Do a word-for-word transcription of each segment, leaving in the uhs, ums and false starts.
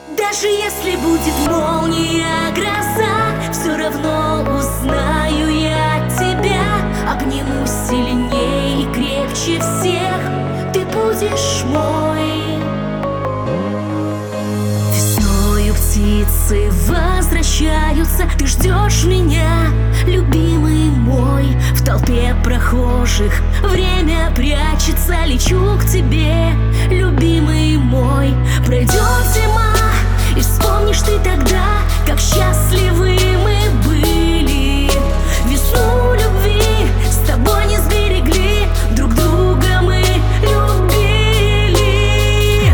Даже если будет молния, гроза, все равно узнаю я тебя. Обниму сильнее и крепче всех, ты будешь мой. Весною птицы возвращаются, ты ждешь меня, любимый мой. В толпе прохожих время прячется, лечу к тебе, любимый мой. Пройдет зима, и вспомнишь ты тогда, как счастливы мы были. Весну любви с тобой не сберегли, друг друга мы любили.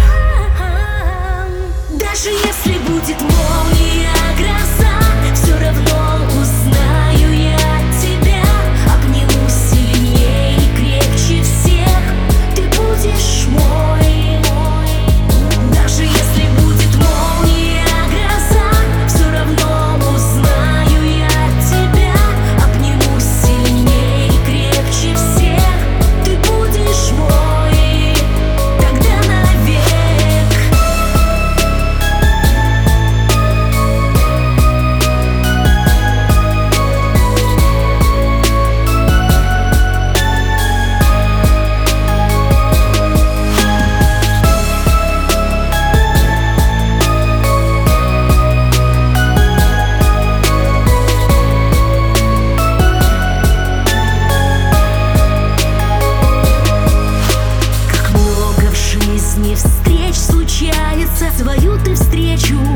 Даже если будет молния, гроза, все равно узнаю я тебя. Обниму сильнее и крепче всех, ты будешь мой. Даже если будет молния, гроза, все равно узнаю я тебя. Обниму сильнее и крепче всех, ты будешь мой, тогда навек. Как много в жизни встреч случается, свою ты встречу